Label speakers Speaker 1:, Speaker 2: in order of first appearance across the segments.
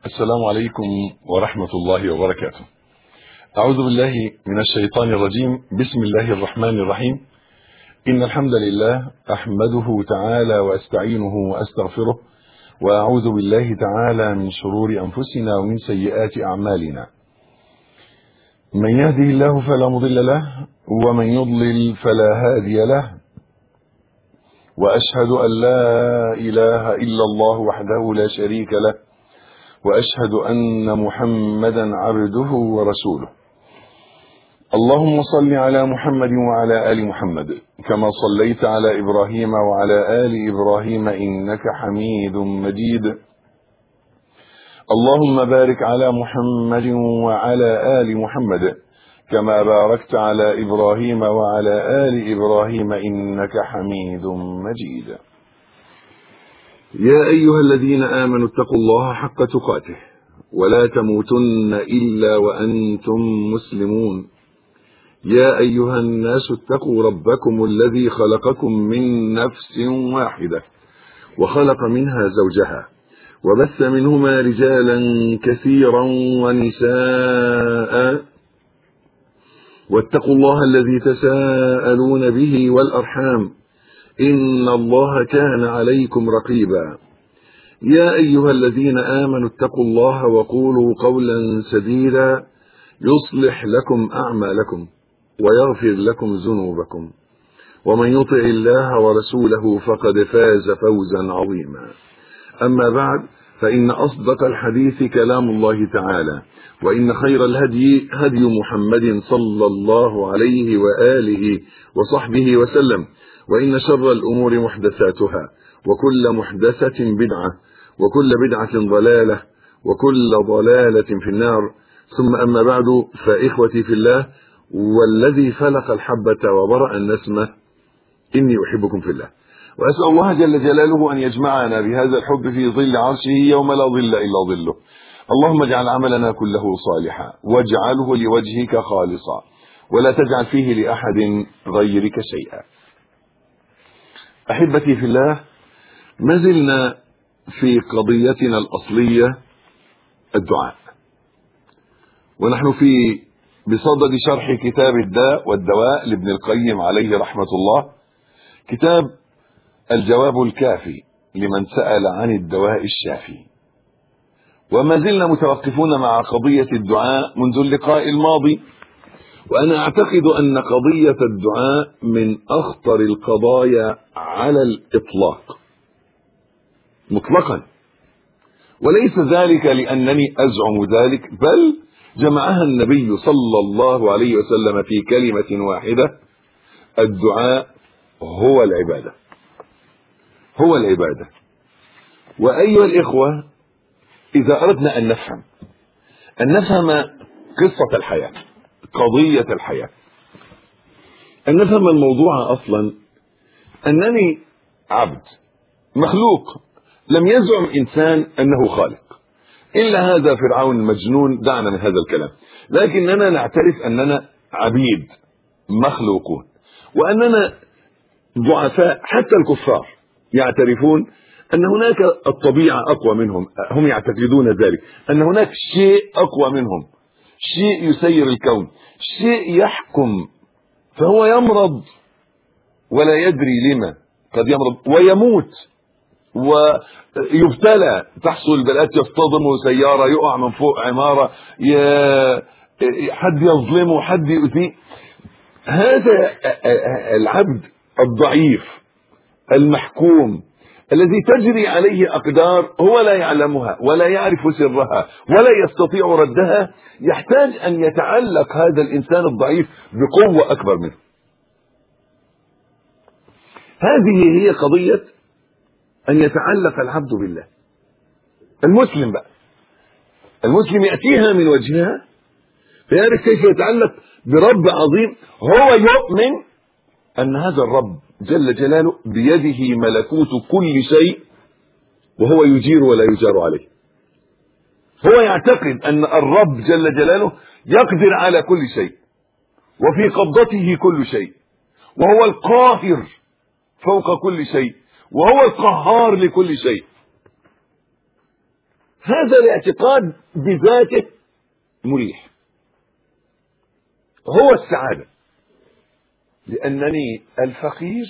Speaker 1: السلام عليكم ورحمة الله وبركاته. أعوذ بالله من الشيطان الرجيم. بسم الله الرحمن الرحيم. إن الحمد لله أحمده تعالى وأستعينه وأستغفره، وأعوذ بالله تعالى من شرور أنفسنا ومن سيئات أعمالنا. من يهده الله فلا مضل له، ومن يضلل فلا هادي له، وأشهد أن لا إله إلا الله وحده لا شريك له، وأشهد أن محمدا عبده ورسوله. اللهم صل على محمد وعلى آل محمد كما صليت على إبراهيم وعلى آل إبراهيم إنك حميد مجيد. اللهم بارك على محمد وعلى آل محمد كما باركت على إبراهيم وعلى آل إبراهيم إنك حميد مجيد. يا أيها الذين آمنوا اتقوا الله حق تقاته ولا تموتن إلا وأنتم مسلمون. يا أيها الناس اتقوا ربكم الذي خلقكم من نفس واحدة وخلق منها زوجها وبث منهما رجالا كثيرا ونساء، واتقوا الله الذي تساءلون به والأرحام إن الله كان عليكم رقيبا. يا أيها الذين آمنوا اتقوا الله وقولوا قولا سديدا يصلح لكم أعمالكم ويغفر لكم ذنوبكم، ومن يطع الله ورسوله فقد فاز فوزا عظيما. أما بعد، فإن أصدق الحديث كلام الله تعالى، وإن خير الهدي هدي محمد صلى الله عليه وآله وصحبه وسلم، وإن شر الأمور محدثاتها، وكل محدثة بدعة، وكل بدعة ضلالة، وكل ضلالة في النار. ثم أما بعد، فإخوتي في الله، والذي فلق الحبة وبرأ النسمة، إني أحبكم في الله، وأسأل الله جل جلاله أن يجمعنا بهذا الحب في ظل عرشه يوم لا ظل إلا ظله. اللهم اجعل عملنا كله صالحا، واجعله لوجهك خالصا، ولا تجعل فيه لأحد غيرك شيئا. أحبتي في الله، ما زلنا في قضيتنا الأصلية الدعاء، ونحن بصدد شرح كتاب الداء والدواء لابن القيم عليه رحمة الله، كتاب الجواب الكافي لمن سأل عن الدواء الشافي. وما زلنا متوقفون مع قضية الدعاء منذ اللقاء الماضي، وأنا أعتقد أن قضية الدعاء من أخطر القضايا على الإطلاق مطلقا، وليس ذلك لأنني أزعم ذلك، بل جمعها النبي صلى الله عليه وسلم في كلمة واحدة: الدعاء هو العبادة، هو العبادة. وأيها الإخوة، إذا أردنا أن نفهم قصة الحياة، قضية الحياة، أن نفهم الموضوع أصلا، أنني عبد مخلوق، لم يزعم إنسان أنه خالق إلا هذا فرعون المجنون. دعنا من هذا الكلام، لكننا نعترف أننا عبيد مخلوقون، وأننا ضعفاء. حتى الكفار يعترفون أن هناك الطبيعة أقوى منهم، هم يعتقدون ذلك، أن هناك شيء أقوى منهم، شيء يسير الكون، شيء يحكم، فهو يمرض ولا يدري لما قد يمرض ويموت ويبتلى، تحصل البلاءات، يصطدمه سيارة، يقع من فوق عمارة، حد يظلمه، حد يؤذيه. هذا العبد الضعيف المحكوم الذي تجري عليه أقدار هو لا يعلمها ولا يعرف سرها ولا يستطيع ردها، يحتاج أن يتعلق هذا الإنسان الضعيف بقوة أكبر منه. هذه هي قضية أن يتعلق العبد بالله. المسلم بقى، المسلم يأتيها من وجهها، فيعرف كيف يتعلق برب عظيم. هو يؤمن أن هذا الرب جل جلاله بيده ملكوت كل شيء، وهو يجير ولا يجار عليه. هو يعتقد أن الرب جل جلاله يقدر على كل شيء، وفي قبضته كل شيء، وهو القاهر فوق كل شيء، وهو القهار لكل شيء. هذا الاعتقاد بذاته مريح، هو السعادة، لأنني الفقير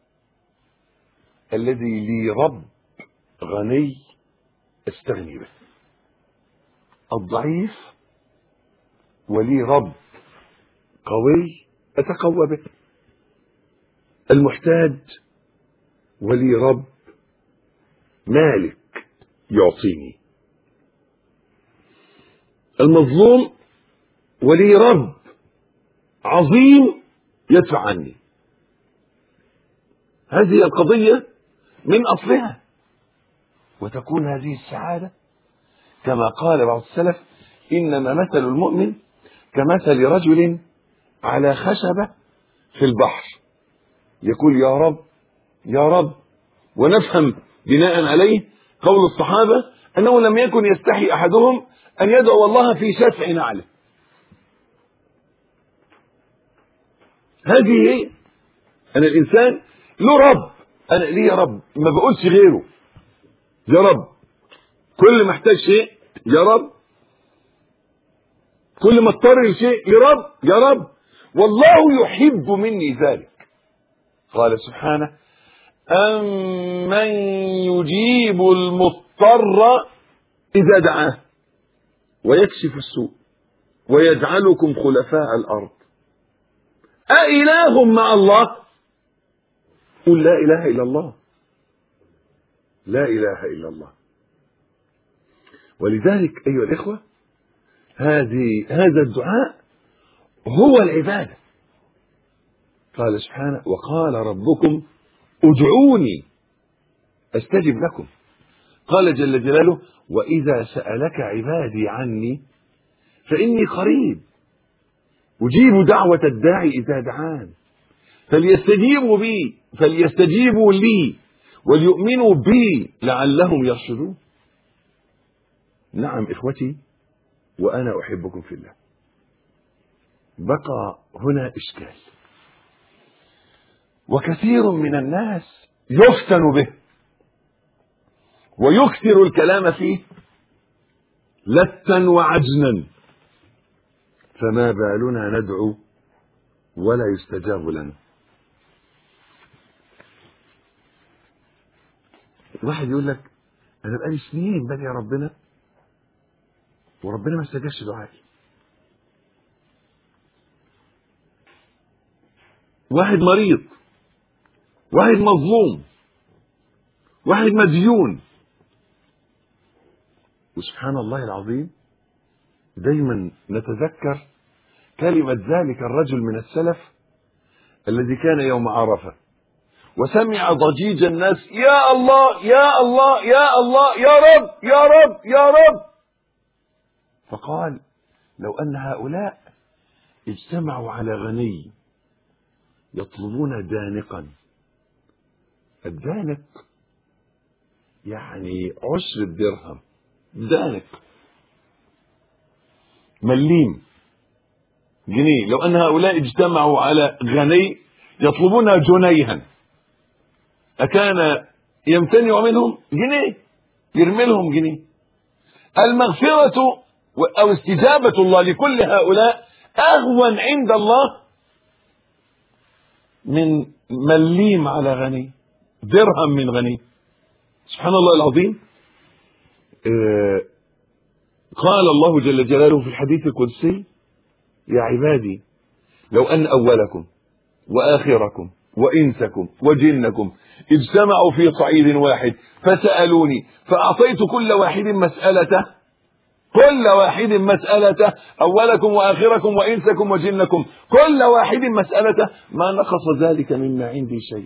Speaker 1: الذي لي رب غني استغني به، الضعيف ولي رب قوي أتقوى به، المحتاج ولي رب مالك يعطيني، المظلوم ولي رب عظيم يدفع عني. هذه القضية من أصلها، وتكون هذه السعادة كما قال بعض السلف: إنما مثل المؤمن كمثل رجل على خشبة في البحر يقول يا رب يا رب. ونفهم بناء عليه قول الصحابة أنه لم يكن يستحي أحدهم أن يدعو الله في شفع نعله. هذه هي. أنا الإنسان له رب، أنا ليه يا رب، ما بقولش غيره يا رب، كل ما احتاج شيء يا رب، كل ما اضطر لشيء يا رب يا رب، والله يحب مني ذلك. قال سبحانه: أمن يجيب المضطر إذا دعاه ويكشف السوء ويجعلكم خلفاء الأرض أإله مع الله؟ قل لا إله إلا الله، لا إله إلا الله. ولذلك أيها الإخوة هذا الدعاء هو العبادة. قال سبحانه: وقال ربكم ادعوني أستجب لكم. قال جل جلاله: وإذا سألك عبادي عني فإني قريب أجيب دعوة الداعي إذا دعان فليستجيبوا لي وليؤمنوا بي لعلهم يرشدون. نعم إخوتي، وأنا أحبكم في الله. بقى هنا إشكال، وكثير من الناس يفتن به ويكثر الكلام فيه لتا وعجنا، فما بالنا ندعو ولا يستجاب لنا. واحد يقول لك أنا بقالي سنين بدعي ربنا وربنا ما استجابش دعائي. واحد مريض، واحد مظلوم، واحد مديون، وسبحان الله العظيم دايما نتذكر كلمة ذلك الرجل من السلف الذي كان يوم عرفة وسمع ضجيج الناس: يا الله يا الله يا الله يا رب يا رب يا رب. فقال: لو أن هؤلاء اجتمعوا على غني يطلبون دانقا. الدانق يعني 10 درهم، دانق مليم جنيه. لو أن هؤلاء اجتمعوا على غني يطلبون جنيها أكان يمتنع منهم جنيه؟ يرمي لهم جنيه. المغفرة أو استجابة الله لكل هؤلاء أهون عند الله من مليم على غني، درهم من غني. سبحان الله العظيم. قال الله جل جلاله في الحديث القدسي: يا عبادي لو أن أولكم وآخركم وإنسكم وجنكم اجتمعوا في صعيد واحد فسألوني فأعطيت كل واحد مسألته، أولكم وآخركم وإنسكم وجنكم، كل واحد مسألته، ما نقص ذلك مما عندي شيء.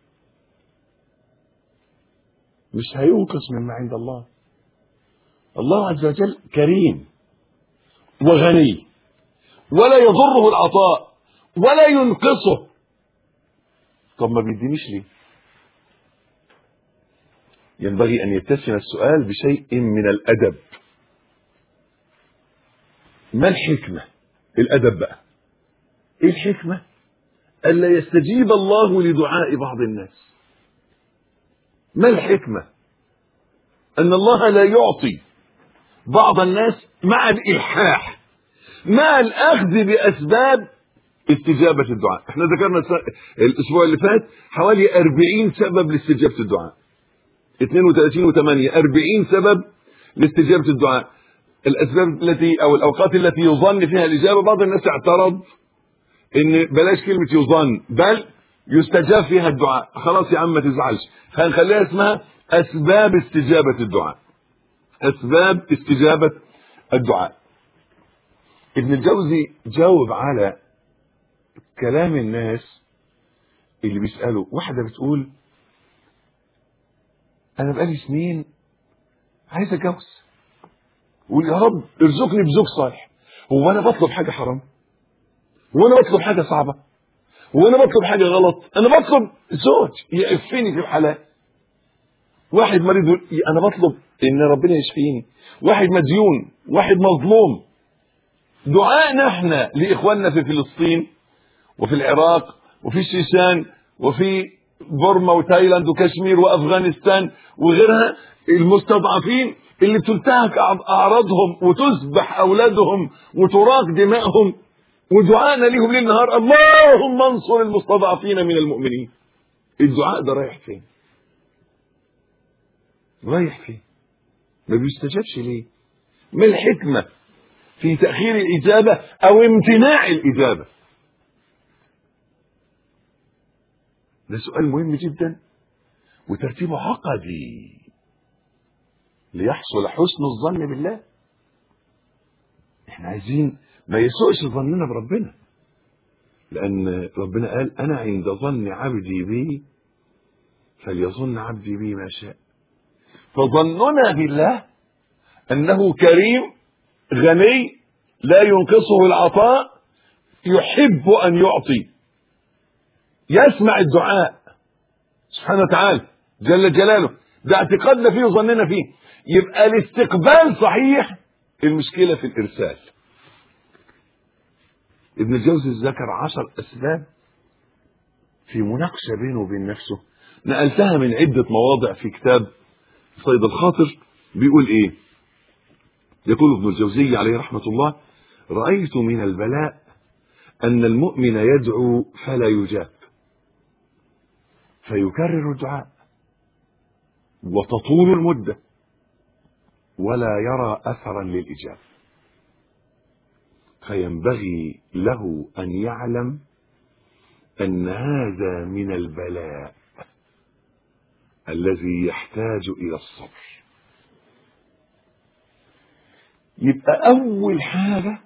Speaker 1: مش هينقص مما عند الله. الله عز وجل كريم وغني، ولا يضره العطاء ولا ينقصه. طب ما بيدينيش ليه؟ ينبغي أن يتسم السؤال بشيء من الأدب. ما الحكمة؟ الأدب بقى. إيه الحكمة؟ ألا يستجيب الله لدعاء بعض الناس. ما الحكمة؟ أن الله لا يعطي بعض الناس مع الإلحاح، مع الأخذ بأسباب استجابة الدعاء. احنا ذكرنا الأسبوع اللي فات حوالي 40 سبب لاستجابة الدعاء، 32 و8 40 سبب لاستجابة الدعاء. الأسباب التي أو الأوقات التي يظن فيها الإجابة، بعض الناس اعترض إن بلاش كلمة يظن، بل يستجاب فيها الدعاء. خلاص يا عم ما تزعلش، هنخليها اسمها أسباب استجابة الدعاء. أسباب استجابة الدعاء. ابن الجوزي جاوب على كلام الناس اللي بيسألوا. واحدة بتقول أنا بقالي سنين عايز أتجوز، ويا رب ارزقني بزوج صالح. هو أنا بطلب حاجة حرام؟ هو أنا بطلب حاجة صعبة؟ هو أنا بطلب حاجة غلط؟ أنا بطلب زوج يعفني في الحلال. واحد مريض يقول أنا بطلب إن ربنا يشفيني. واحد مديون، واحد مظلوم. دعائنا احنا لإخواننا في فلسطين وفي العراق وفي الشيشان وفي بورما وتايلاند وكشمير وأفغانستان وغيرها، المستضعفين اللي بتنتهك أعراضهم وتذبح أولادهم وتراق دمائهم، ودعائنا ليهم ليل نهار اللهم انصر المستضعفين من المؤمنين. الدعاء ده رايح فين؟ رايح فين؟ ما بيستجابش ليه؟ ما الحكمة في تأخير الإجابة أو امتناع الإجابة؟ ده سؤال مهم جدا وترتيبه عقدي ليحصل حسن الظن بالله. احنا عايزين ما يسوءش ظننا بربنا، لأن ربنا قال أنا عند ظن عبدي بي فليظن عبدي بي ما شاء. فظننا بالله أنه كريم غني لا ينقصه العطاء، يحب أن يعطي، يسمع الدعاء سبحانه وتعالى جل جلاله. ده اعتقادنا فيه وظننا فيه. يبقى الاستقبال صحيح، المشكلة في الإرسال. ابن الجوزي ذكر 10 أسباب في مناقشة بينه وبين نفسه، نقلتها من عدة مواضع في كتاب صيد الخاطر. بيقول ايه؟ يقول ابن الجوزي عليه رحمة الله: رأيت من البلاء أن المؤمن يدعو فلا يجاب، فيكرر الدعاء وتطول المدة ولا يرى أثرا للإجابة، فينبغي له أن يعلم أن هذا من البلاء الذي يحتاج إلى الصبر. يبقى أول حاجة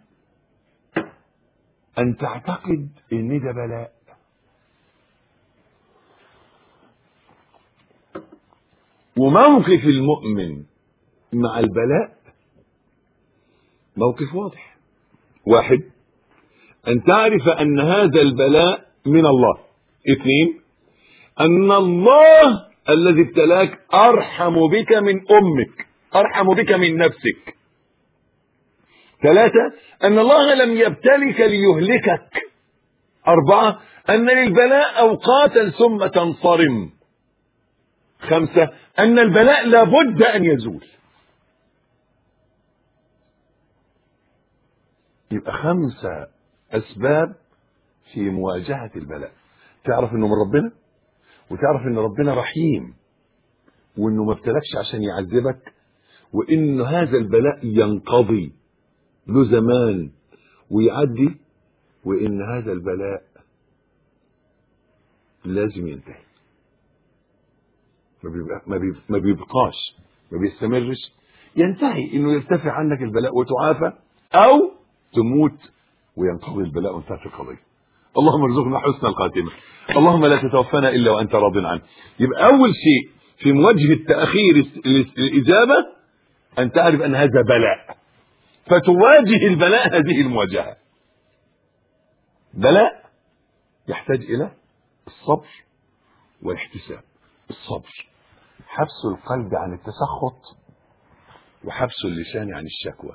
Speaker 1: أن تعتقد إن ده بلاء. وموقف المؤمن مع البلاء موقف واضح. واحد، أن تعرف أن هذا البلاء من الله. اثنين، أن الله الذي ابتلاك أرحم بك من أمك، أرحم بك من نفسك. ثلاثة، أن الله لم يبتلك ليهلكك. أربعة، أن للبلاء أوقاتا ثم تنصرم. خمسة، أن البلاء لابد أن يزول. يبقى 5 أسباب في مواجهة البلاء. تعرف إنه من ربنا، وتعرف إن ربنا رحيم، وإنه ما ابتلكش عشان يعذبك، وإن هذا البلاء ينقضي له زمان ويعدي، وإن هذا البلاء لازم ينتهي. ما بيبقاش، ما بيستمرش، ينتهي إنه يرتفع عنك البلاء وتعافى، أو تموت وينقضي البلاء وانتهت القضية. اللهم ارزقنا حسن الخاتمة. اللهم لا تتوفنا إلا وأنت راض عنه. يبقى أول شيء في مواجهة تأخير الإجابة أن تعرف أن هذا بلاء، فتواجه البلاء هذه المواجهة. بلاء يحتاج إلى الصبر والاحتساب. الصبر حبس القلب عن التسخط، وحبس اللسان عن الشكوى.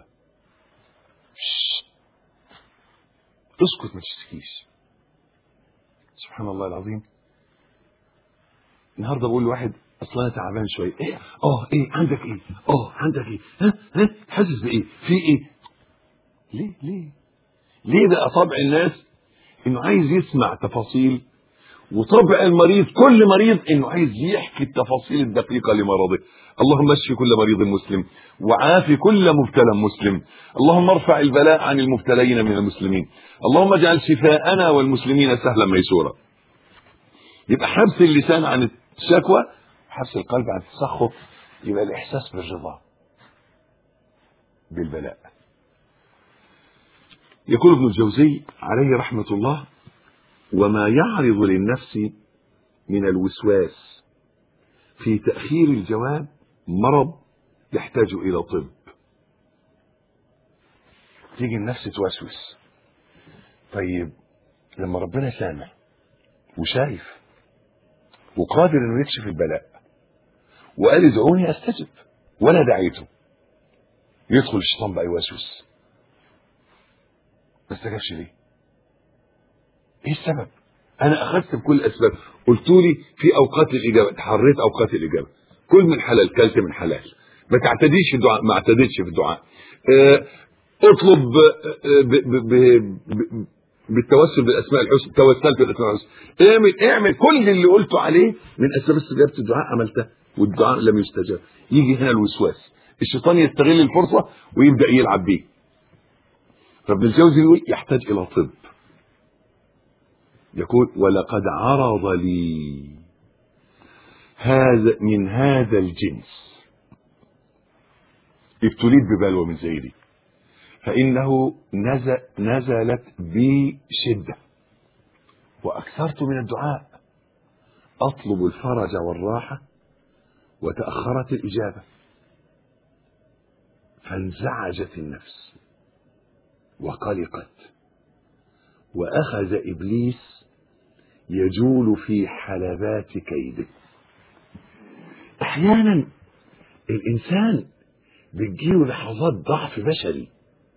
Speaker 1: اسكت ما تشتكيش. سبحان الله العظيم. النهارده بقول لواحد اصل انا تعبان شويه. ايه ايه عندك ايه؟ عندك ايه؟ ها حاسس بايه؟ في ايه؟ ليه بقى طبع الناس انه عايز يسمع تفاصيل، وطبع المريض كل مريض انه عايز يحكي التفاصيل الدقيقه لمرضه. اللهم اشف كل مريض مسلم، وعافي كل مبتلى مسلم. اللهم ارفع البلاء عن المبتلين من المسلمين. اللهم اجعل شفاءنا والمسلمين سهلا ميسورا. يبقى حبس اللسان عن الشكوى، حبس القلب عن التسخط، يبقى الاحساس بالرضا بالبلاء. يقول ابن الجوزي عليه رحمه الله: وما يعرض للنفس من الوسواس في تأخير الجواب مرض يحتاج إلى طب. تيجي النفس توسوس، طيب لما ربنا سامع وشايف وقادر انه يكشف البلاء وقال ادعوني استجب وانا دعيته، يدخل الشيطان بقى يوسوس، ما استجابش ليه؟ ايه السبب؟ انا اخذت بكل الاسباب، قلت لي في اوقات الاجابه، تحريت اوقات الاجابه، كل من حلال كلت من حلال، ما تعتديش في الدعاء، ما اعتدتش في الدعاء، اطلب بالتوسل بالاسماء الحسنى، توسلت بالاسماء الحسنى، اعمل كل اللي قلته عليه من اسباب استجابه الدعاء عملته، والدعاء لم يستجاب. يجي هنا الوسواس، الشيطان يستغل الفرصه ويبدا يلعب بيه. فابن الجوزي يقول يحتاج الى طب. يقول: ولقد عرض لي هذا من هذا الجنس، ابتليت ببلوى من زي دي، فإنه نزلت بي شدة وأكثرت من الدعاء أطلب الفرج والراحة، وتأخرت الإجابة، فانزعجت النفس وقلقت، وأخذ إبليس يجول في حلبات كيده. أحيانا الإنسان بتجيله لحظات ضعف بشري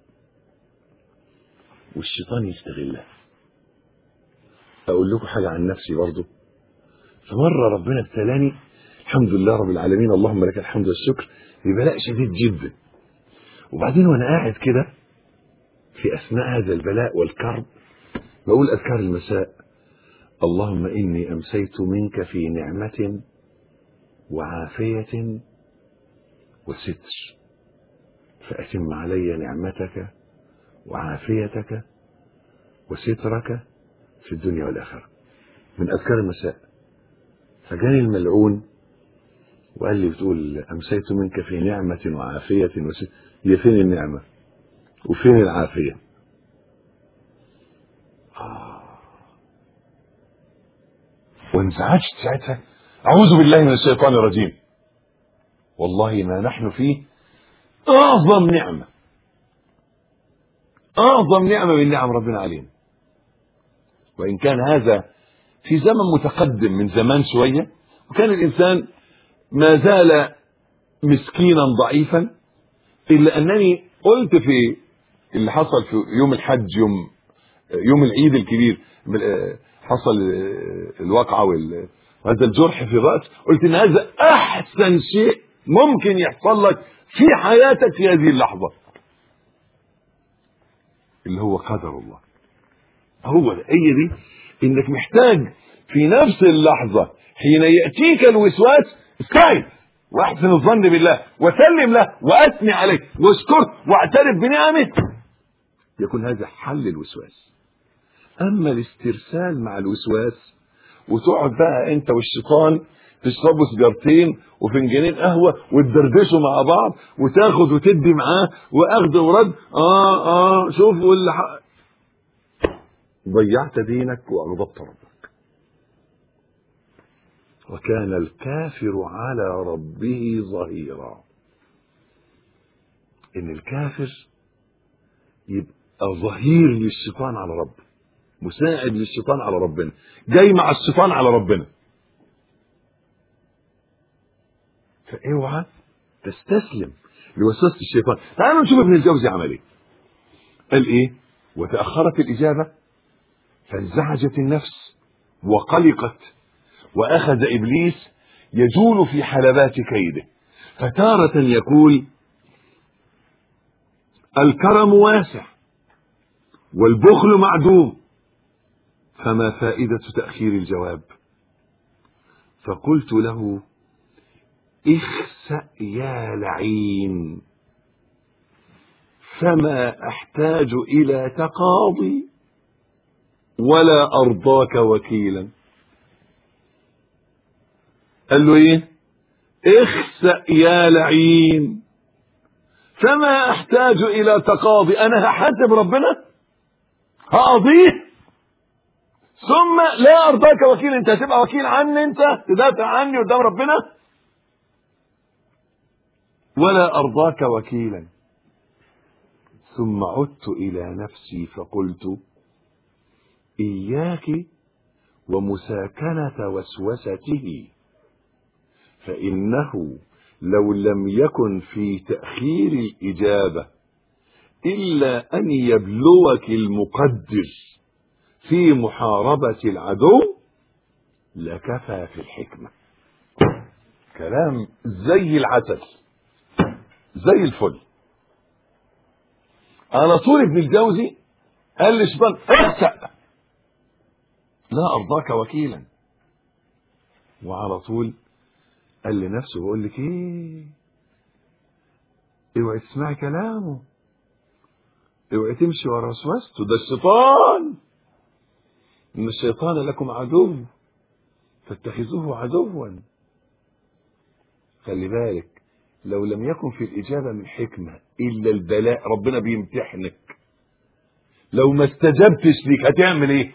Speaker 1: والشيطان يستغلها. أقول لكم حاجة عن نفسي برضو. فمرة ربنا ابتلاني، الحمد لله رب العالمين، اللهم لك الحمد والشكر، ببلاء شديد جدا. وبعدين وأنا قاعد كده في أثناء هذا البلاء والكرب بقول أذكار المساء: اللهم إني أمسيت منك في نعمة وعافية وستر، فأتم علي نعمتك وعافيتك وسترك في الدنيا والآخرة. من أذكار المساء. فجاني الملعون وقال لي: بتقول أمسيت منك في نعمة وعافية وستر، هي فين النعمة وفين العافية؟ وانزعجت ساعتها، أعوذ بالله من الشيطان الرجيم. والله ما نحن فيه أعظم نعمة، أعظم نعمة من نعم ربنا علينا. وإن كان هذا في زمن متقدم من زمان شوية، وكان الإنسان ما زال مسكينا ضعيفا، إلا أنني قلت في اللي حصل في يوم الحج، يوم العيد الكبير، حصل الواقعة وهذا الجرح في الرأس، قلت إن هذا أحسن شيء ممكن يحصل لك في حياتك في هذه اللحظة، اللي هو قدر الله. هو هي دي، إنك محتاج في نفس اللحظة حين يأتيك الوسواس استعذ واحسن الظن بالله وسلم له واثني عليه واشكره واعترف بنعمه، يكون هذا حل الوسواس. اما الاسترسال مع الوسواس وتقعد بقى انت والشيطان تشربوا سجارتين وفنجانين قهوه وتدردشوا مع بعض وتاخد وتدي معاه واخد ورد، شوف ضيعت دينك واغضبت ربك. وكان الكافر على ربه ظهيرا. ان الكافر يبقى ظهير للشيطان على ربه، مساعد للشيطان على ربنا، جاي مع الشيطان على ربنا. فاوعى تستسلم لوسوسة الشيطان. تعالوا نشوف ابن الجوزي عمل ايه. قال ايه؟ وتأخرت الإجابة فانزعجت النفس وقلقت، وأخذ إبليس يجول في حلبات كيده، فتارة يقول الكرم واسع والبخل معدوم، فما فائدة تأخير الجواب؟ فقلت له اخسأ يا لعين، فما أحتاج إلى تقاضي ولا أرضاك وكيلا. قال له ايه؟ اخسأ يا لعين، فما أحتاج إلى تقاضي. أنا هحاسب ربنا، هقضيه، ثم لا أرضاك وكيل. أنت هتبقى وكيل عني؟ أنت تدافع عني قدام ربنا؟ ولا أرضاك وكيلا. ثم عدت إلى نفسي فقلت إياك ومساكنة وسوسته، فإنه لو لم يكن في تأخير الإجابة إلا أن يبلوك المقدر في محاربة العدو لكفى في الحكمة. كلام زي العسل، زي الفل. على طول ابن الجوزي قال للشيطان اخسأ لا أرضاك وكيلا، وعلى طول قال لنفسه بقول لك ايه، اوعي تسمعي كلامه، اوعي تمشي ورا وسوسته، ده الشيطان، ان الشيطان لكم عدو فاتخذوه عدوا. خلي بالك، لو لم يكن في الإجابة من حكمة إلا البلاء، ربنا بيمتحنك، لو ما استجبتش ليك هتعمل ايه؟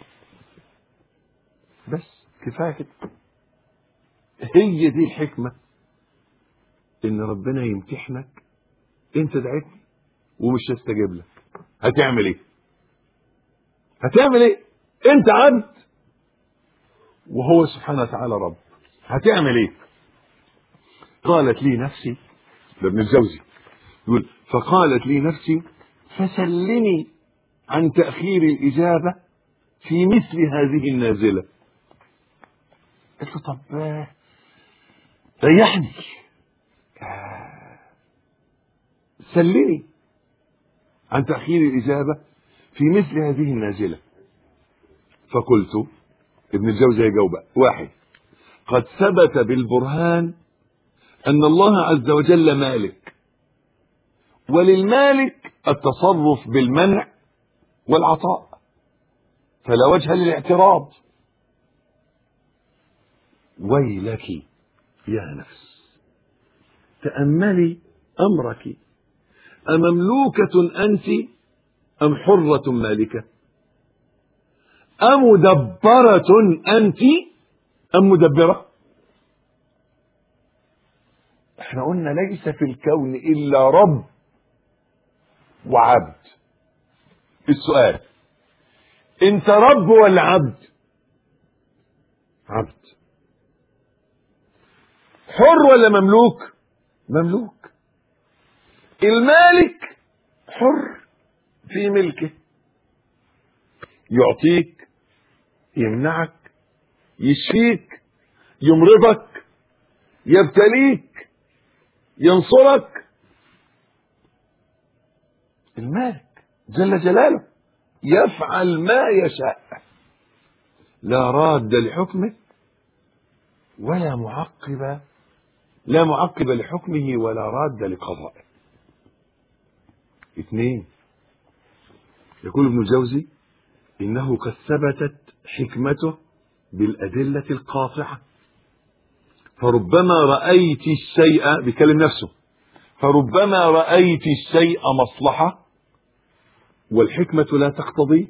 Speaker 1: بس كفاية كده. هي دي الحكمة، ان ربنا يمتحنك. انت دعيتني ومش هستجيب لك، هتعمل ايه؟ هتعمل ايه؟ انت عبد وهو سبحانه وتعالى رب، هتعمل ايه؟ قالت لي نفسي، ده ابن الجوزي يقول فقالت لي نفسي فسلني عن تأخير الإجابة في مثل هذه النازلة. قلت له طب ريحني، سلني عن تأخير الإجابة في مثل هذه النازلة. فقلت، ابن الجوزي يجاوب: واحد، قد ثبت بالبرهان أن الله عز وجل مالك، وللمالك التصرف بالمنع والعطاء، فلا وجه للاعتراض. ويلك يا نفس، تأملي أمرك، أمملوكة أنت أم حرة مالكة؟ أمدبرة أنت أم مدبرة؟ احنا قلنا ليس في الكون إلا رب وعبد. السؤال، انت رب ولا عبد؟ عبد. حر ولا مملوك؟ مملوك. المالك حر في ملكه، يعطيك، يمنعك، يشفيك، يمرضك، يبتليك، ينصرك. المالك جل جلاله يفعل ما يشاء، لا راد لحكمه ولا معقب، لا معقب لحكمه ولا راد لقضائه. اثنين، يقول ابن الجوزي إنه قد ثبتت حكمته بالأدلة القاطعة، فربما رأيت الشيء، بيكلم نفسه، فربما رأيت الشيء مصلحة والحكمة لا تقتضي،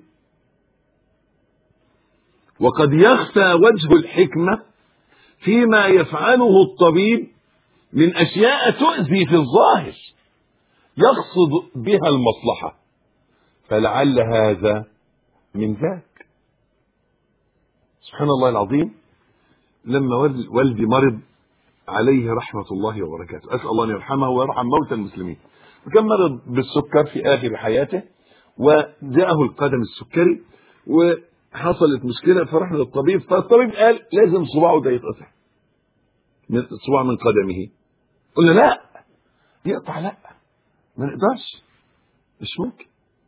Speaker 1: وقد يخفى وجه الحكمة فيما يفعله الطبيب من أشياء تؤذي في الظاهر يقصد بها المصلحة، فلعل هذا من ذاك. سبحان الله العظيم. لما والدي مرض عليه رحمة الله وبركاته، أسأل الله أن يرحمه ويرحم موتى المسلمين، وكان مرض بالسكر في آخر حياته، وجاءه القدم السكري وحصلت مشكلة، فرحنا للطبيب، فالطبيب قال لازم صباعه ده يتقطع. من صباع من قدمه. قلنا لا، يقطع لا، ما نقدرش، مش ممكن.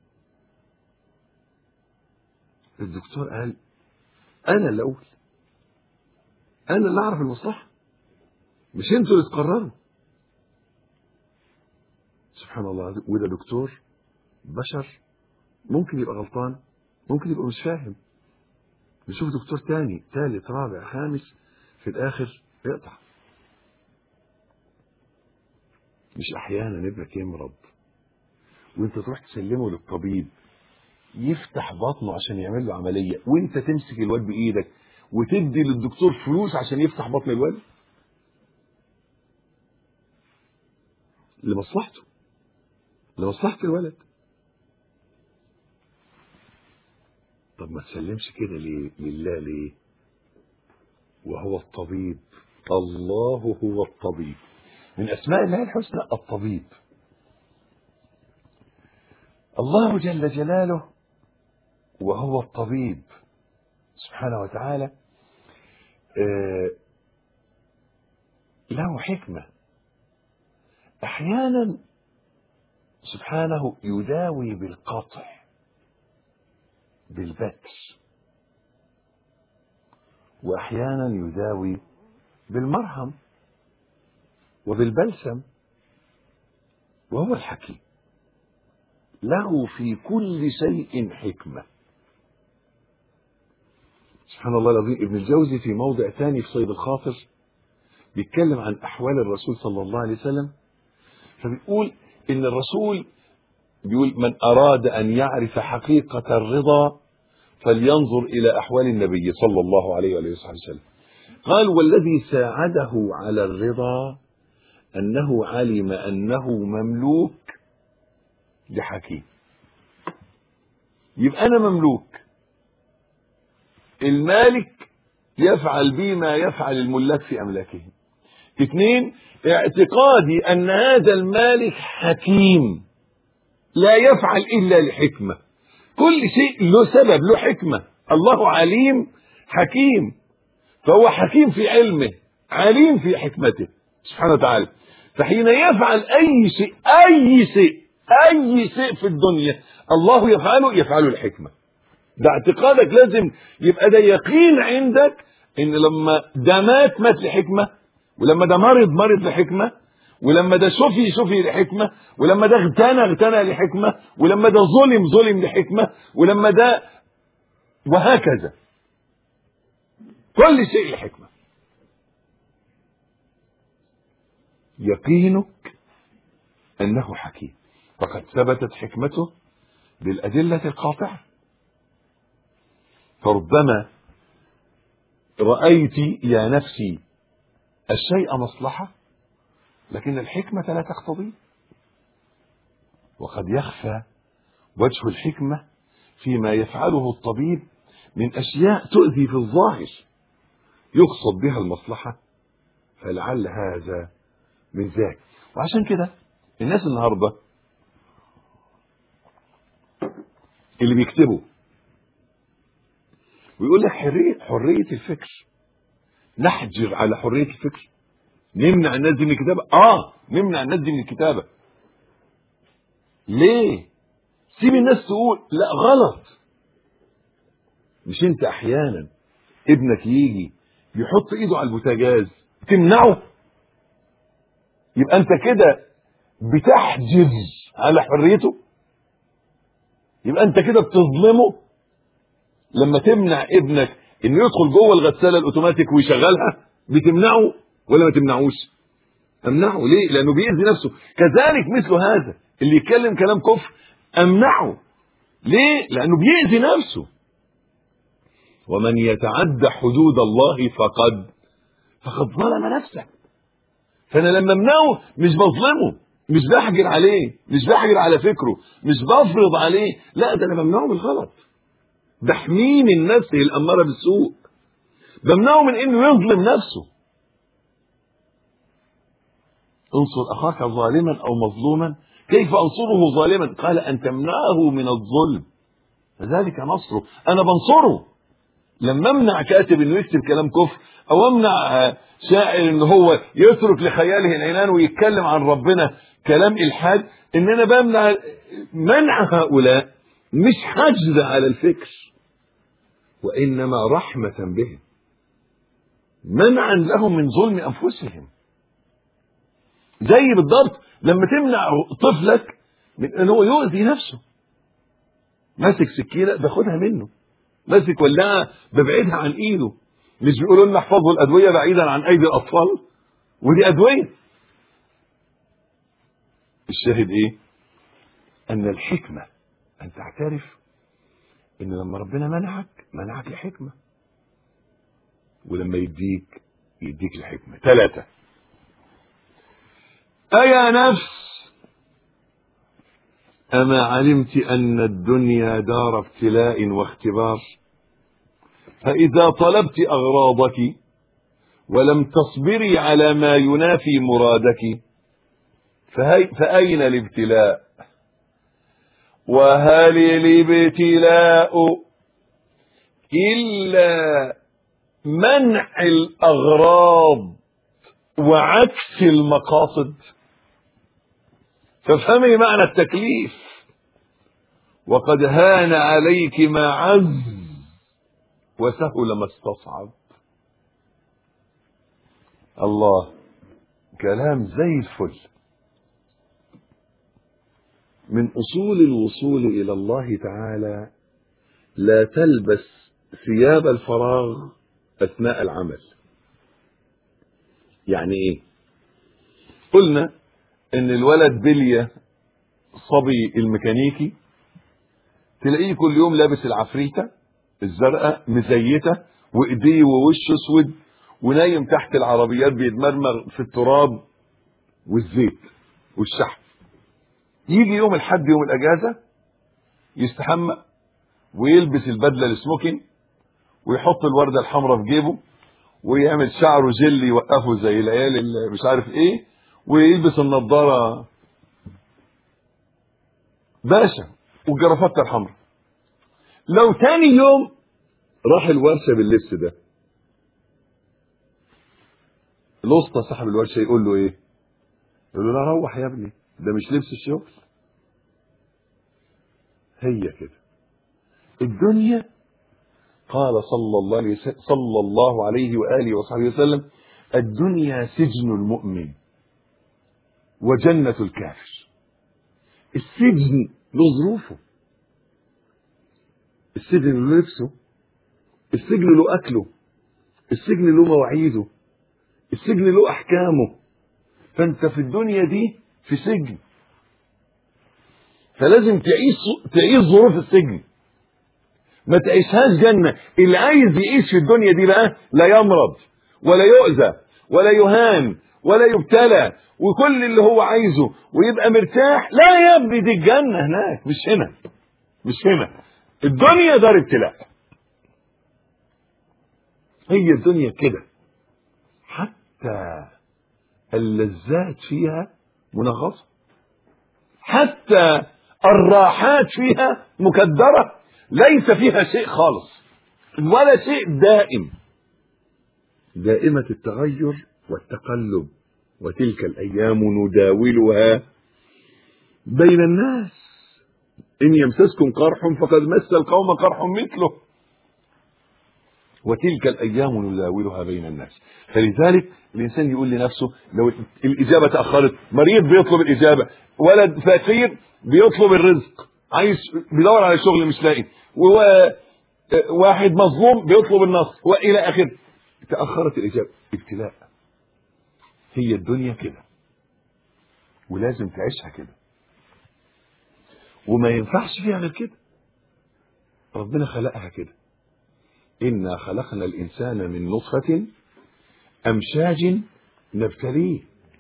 Speaker 1: الدكتور قال انا الاول، انا اللي اعرف المصلحه، مش انتوا اللي تقرروا. سبحان الله. وده دكتور بشر، ممكن يبقى غلطان، ممكن يبقى مش فاهم. نشوف دكتور تاني ثالث رابع خامس، في الاخر يقطع. مش احيانا ابنك يمرض وانت تروح تسلمه للطبيب يفتح بطنه عشان يعمل له عمليه، وانت تمسك الواد بايدك وتدي للدكتور فلوس عشان يفتح بطن الواد لمصلحته، لمصلحه الولد؟ طب ما تسلمش كده ليه؟ لله ليه؟ وهو الطبيب. الله هو الطبيب، من اسماء الله الحسنى الطبيب. الله جل جلاله وهو الطبيب سبحانه وتعالى له حكمة. احيانا سبحانه يداوي بالقطع، بالبتر، واحيانا يداوي بالمرهم وبالبلسم، وهو الحكيم. له في كل شيء حكمة. سبحان الله العظيم. ابن الجوزي في موضع ثاني في صيد الخاطر بيتكلم عن أحوال الرسول صلى الله عليه وسلم، فبيقول إن الرسول بيقول من أراد أن يعرف حقيقة الرضا فلينظر إلى أحوال النبي صلى الله عليه وآله وسلم. قال والذي ساعده على الرضا أنه علم أنه مملوك لحكيم. يبقى أنا مملوك، المالك يفعل بي ما يفعل الملاك في أملاكهم. اثنين، اعتقادي أن هذا المالك حكيم لا يفعل إلا لحكمة. كل شيء له سبب، له حكمة. الله عليم حكيم، فهو حكيم في علمه، عليم في حكمته سبحانه وتعالى. فحين يفعل أي شيء أي شيء أي شيء في الدنيا الله يفعله الحكمة. ده اعتقادك لازم يبقى ده يقين عندك، ان لما ده مات لحكمة، ولما ده مرض لحكمة، ولما ده شفي لحكمة، ولما ده اغتنى لحكمة، ولما ده ظلم لحكمة، ولما ده وهكذا كل شيء لحكمة. يقينك انه حكيم، فقد ثبتت حكمته بالأدلة القاطعة. فربما رأيت يا نفسي الشيء مصلحة لكن الحكمة لا تقتضي، وقد يخفى وجه الحكمة فيما يفعله الطبيب من أشياء تؤذي في الظاهر يقصد بها المصلحة، فلعل هذا من ذاك. وعشان كده الناس النهاردة اللي بيكتبوا ويقول لك حرية الفكر، نحجر على حرية الفكر، نمنع الناس دي من الكتابة. نمنع الناس دي من الكتابة. ليه؟ سيب الناس تقول. لا، غلط. مش انت احيانا ابنك يجي يحط ايده على البوتاجاز تمنعه؟ يبقى انت كده بتحجر على حريته، يبقى انت كده بتظلمه. لما تمنع ابنك انه يدخل جوه الغسالة الاوتوماتيك ويشغلها، بتمنعه ولا ما تمنعوش؟ امنعه. ليه؟ لانه بيأذي نفسه. كذلك مثل هذا اللي يتكلم كلام كفر امنعه. ليه؟ لانه بيأذي نفسه. ومن يتعدى حدود الله فقد ظلم نفسه. فانا لما امنعه مش بظلمه، مش بحجر عليه، مش بحجر على فكره، مش بفرض عليه، لا، ده انا بمنعه من الغلط، بحميه من نفسه الاماره بالسوء، بمنعه من انه يظلم نفسه. انصر اخاك ظالما او مظلوما، كيف انصره ظالما؟ قال ان تمنعه من الظلم فذلك نصره. انا بنصره لما امنع كاتب انه يكتب كلام كفر، او امنع شاعر ان هو يترك لخياله العنان ويتكلم عن ربنا كلام الحاد، ان انا بمنع منع هؤلاء مش حجز على الفكر، وانما رحمة بهم، منعا لهم من ظلم انفسهم. زي بالضبط لما تمنع طفلك من ان هو يؤذي نفسه، ماسك سكينه باخدها منه، ماسك ولاعه ببعدها عن ايده. مش بيقولوا لنا احفظوا الادويه بعيدا عن ايدي الاطفال؟ ودي ادويه. الشاهد ايه؟ ان الحكمه ان تعترف ان لما ربنا منعك لحكمه، ولما يديك لحكمه. 3. أيا نفس أما علمت أن الدنيا دار ابتلاء واختبار، فإذا طلبت أغراضك ولم تصبري على ما ينافي مرادك، فأين الابتلاء؟ وهل الابتلاء إلا منع الأغراض وعكس المقاصد؟ فافهمي معنى التكليف. وقد هان عليك ما عز وسهل ما استصعب. الله، كلام زي الفل. من أصول الوصول إلى الله تعالى لا تلبس ثياب الفراغ أثناء العمل. يعني إيه؟ قلنا إن الولد بلية صبي الميكانيكي تلاقيه كل يوم لابس العفريتة الزرقاء مزيتة وإيديه ووشه أسود، ونايم تحت العربيات بيتمرمغ في التراب والزيت والشحم. يجي يوم الحد يوم الأجازة يستحمى ويلبس البدلة السموكين ويحط الوردة الحمراء في جيبه ويعمل شعره جل يوقفه زي العيال اللي مش عارف ايه، ويلبس النضارة باشا والجرافته الحمراء. لو تاني يوم راح الورشة باللبس ده، الاسطى صاحب الورشة يقول له ايه؟ يقول له لا روح يا ابني، ده مش لبس الشغل. هي كده الدنيا. قال صلى الله عليه وآله وصحبه وسلم: الدنيا سجن المؤمن وجنة الكافر. السجن له ظروفه، السجن له لبسه، السجن له أكله، السجن له مواعيده، السجن له أحكامه. فأنت في الدنيا دي في سجن، فلازم تعيش ظروف السجن، ما تعيشهاش جنة. اللي عايز يعيش في الدنيا دي بقى لا يمرض ولا يؤذى ولا يهان ولا يبتلى، وكل اللي هو عايزه ويبقى مرتاح. لا يا ابني، دي الجنة هناك، مش هنا، مش هنا. الدنيا دار ابتلاء، هي الدنيا كده. حتى اللذات فيها منغصة، حتى الراحات فيها مكدرة، ليس فيها شيء خالص ولا شيء دائم، دائمة التغير والتقلب. وتلك الأيام نداولها بين الناس، إن يمسسكم قرح فقد مس القوم قرح مثله. وتلك الأيام نداولها بين الناس. فلذلك الإنسان يقول لنفسه لو الإجابة تأخرت، مريض بيطلب الإجابة، ولد فقير بيطلب الرزق، عايز بيدور على شغل مش لاقي، وواحد مظلوم بيطلب النصر، وإلى آخره. تأخرت الإجابة، ابتلاء. هي الدنيا كده، ولازم تعيشها كده، وما ينفعش فيها غير كده. ربنا خلقها كده: إنا خلقنا الإنسان من نطفة أمشاج نبتليه.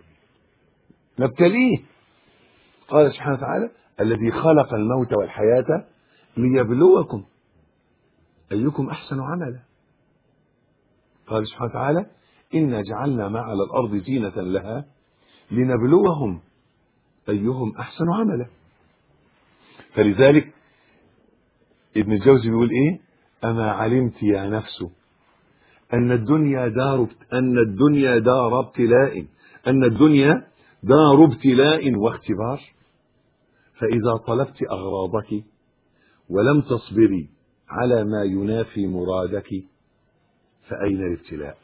Speaker 1: قال سبحانه وتعالى: الذي خلق الموت والحياة ليبلوكم أيكم أحسن عملا. قال سبحانه وتعالى: إنا جعلنا ما على الأرض زينة لها لنبلوهم أيهم أحسن عملا. فلذلك ابن الجوزي بيقول إيه؟ أما علمت يا نفس أن الدنيا دار ابتلاء، أن الدنيا دار ابتلاء واختبار. فإذا طلبت أغراضك ولم تصبري على ما ينافي مرادك فأين الابتلاء؟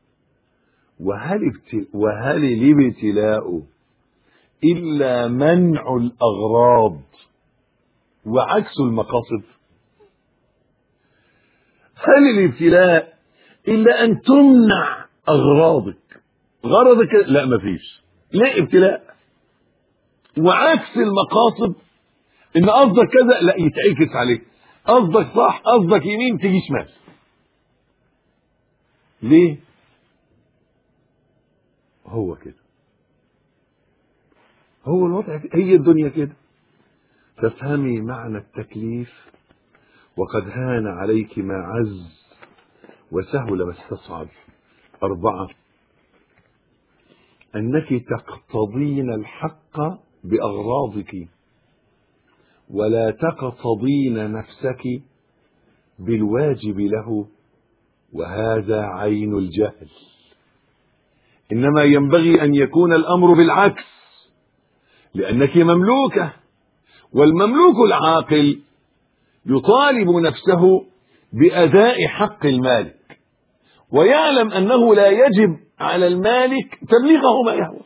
Speaker 1: وهل الابتلاء إلا منع الأغراض وعكس المقاصد؟ هل الابتلاء إلا أن تمنع أغراضك؟ غرضك لا مفيش، لا ابتلاء. وعكس المقاصد إن قصدك كذا لا يتعكس عليك، قصدك صح قصدك يمين تيجي شمال. ليه؟ هو كده، هو الوضع كده. هي الدنيا كده. فافهمي معنى التكليف وقد هان عليك ما عز وسهل ما استصعب. 4، أنك تقتضين الحق بأغراضك ولا تقتضين نفسك بالواجب له، وهذا عين الجهل. إنما ينبغي أن يكون الأمر بالعكس، لأنك مملوكة، والمملوك العاقل يطالب نفسه بأداء حق المالك، ويعلم أنه لا يجب على المالك تبليغه ما يهوى.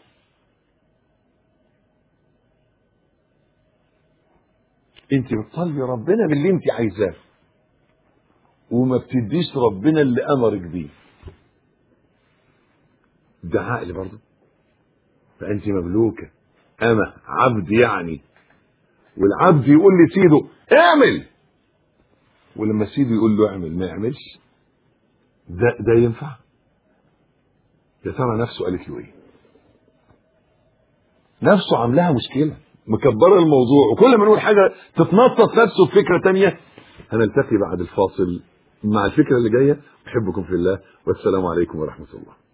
Speaker 1: انت بتطالبي ربنا باللي انت عايزاه وما بتديش ربنا اللي امرك بيه، ده عقل برضه. فانت مملوكه، انا عبد يعني، والعبد يقول لسيده اعمل، ولما سيده يقول له اعمل ما يعملش، ده ينفع؟ يا ترى نفسه قالت له ايه؟ نفسه عاملاها مشكله، مكبره الموضوع، وكل ما نقول حاجه تتنطط نفسه بفكره تانية. هنلتقي بعد الفاصل مع الفكره اللي جايه. احبكم في الله، والسلام عليكم ورحمه الله.